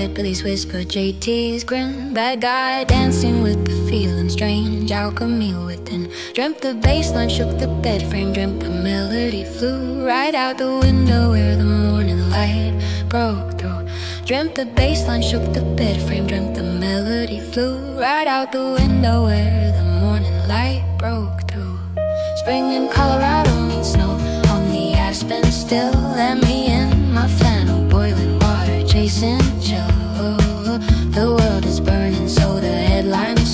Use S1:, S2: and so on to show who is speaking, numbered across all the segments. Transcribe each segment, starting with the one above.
S1: head, Billy's whisper, JT's grin. Bad guy dancing with the feeling strange, alchemy within. Dreamt the bassline shook the bed frame, dreamt the melody flew right out the window where the morning light broke through. Dreamt the bassline shook the bed frame, dreamt the melody flew right out the window where the morning light broke through. Spring in Colorado means snow on the aspen still. Let me in my flannel, boiling water, chasing chill. The world is burning, so the headlines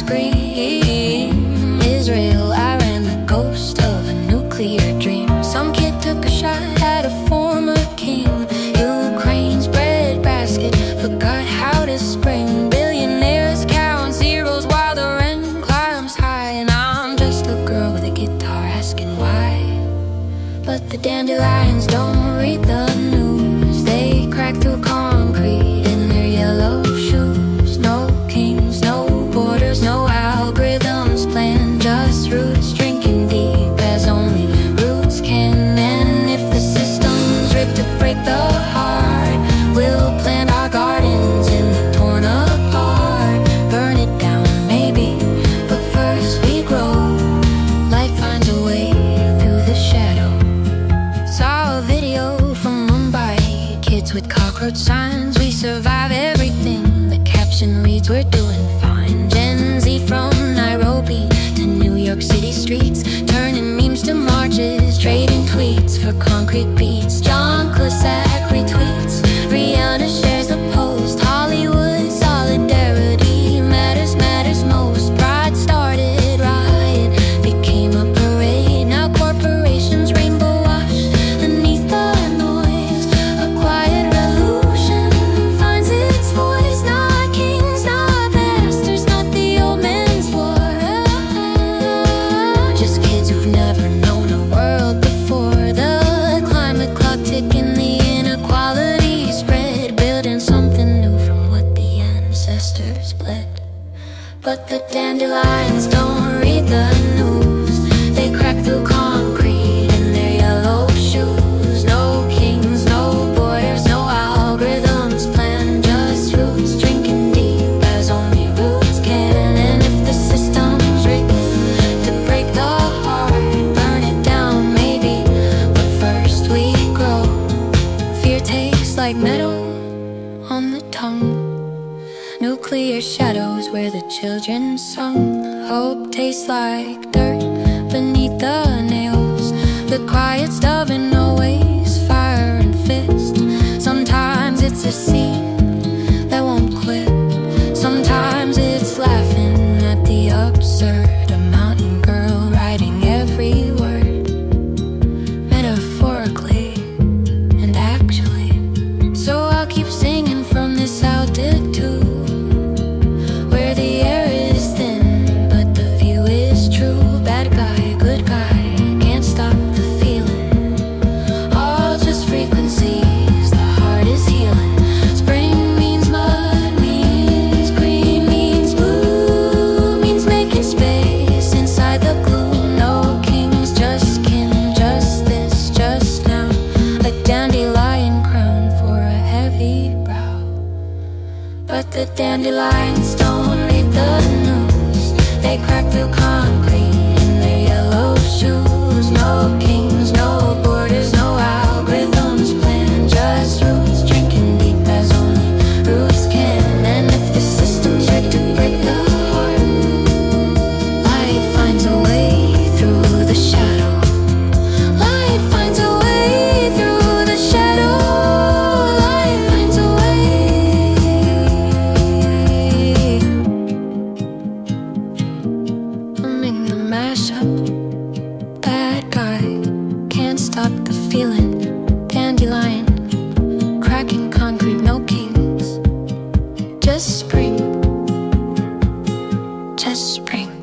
S1: scream. Israel, Iran, the ghost of a nuclear dream. Some kid took a shot at a former king. Ukraine's breadbasket forgot how to spring. Billionaires count zeros while the rent climbs high. And I'm just a girl with a guitar asking why. But the dandelions don't read the news. They crack through concrete in their yellow shoes. No kings, no borders, no algorithms planned. Just roots drinking deep as only roots can. And if the system's ripped to break the heart, we'll plant our gardens in the torn apart. Burn it down maybe, but first we grow. Life finds a way through the shadow. Saw a video from Mumbai, kids with cockroach signs. We survive everything. The caption reads, we're doing fine. Gen Z from Nairobi to New York City streets, turning memes to marches, trading tweets for concrete beats. John Cusack retweets, Rihanna shares the post. Hollywood solidarity matters, matters most. Pride started riot, became a parade. Now corporations rainbow wash beneath the noise. A quiet revolution finds its voice. Not kings, not masters, not the old man's war. Just kids who've never known a world before. The climate clock ticking, the inequality spread, building something new from what the ancestors bled. But the dandelions don't read the news. They crack through concrete in their yellow shoes. No kings, no borders, no algorithms planned. Just roots drinking deep as only roots can. And if the system's rigged to break the heart, burn it down maybe, but first we grow. Fear tastes like metal on the tongue. Nuclear shadows where the children sung. Hope tastes like dirt beneath the nails. The quiet stuff and always fire and fist. Sometimes it's a seed that won't quit. Sometimes it's laughing at the absurd. A mountain girl writing every word, metaphorically and actually. So I'll keep singing from this altitude, where the air is thin, but the view is true. Bad guy, good guy, can't stop the feeling. All just frequencies, the heart is healing. Spring means mud, means green, means blue, means making space inside the gloom. No kings, just kin, just this, just now. A dandelion crown for a heavy brow. But the dandelions don't read the news. They crack through concrete in their yellow shoes. No kings, no borders, no algorithms planned. Just roots drinking deep as only roots can. And if the system's rigged to break the heart, light finds a way through the shadow. Light finds a way through the shadow. Light finds a way. Humming the mashup. Bad guy, can't stop the feeling. Dandelion, cracking concrete, no kings. Just spring, just spring.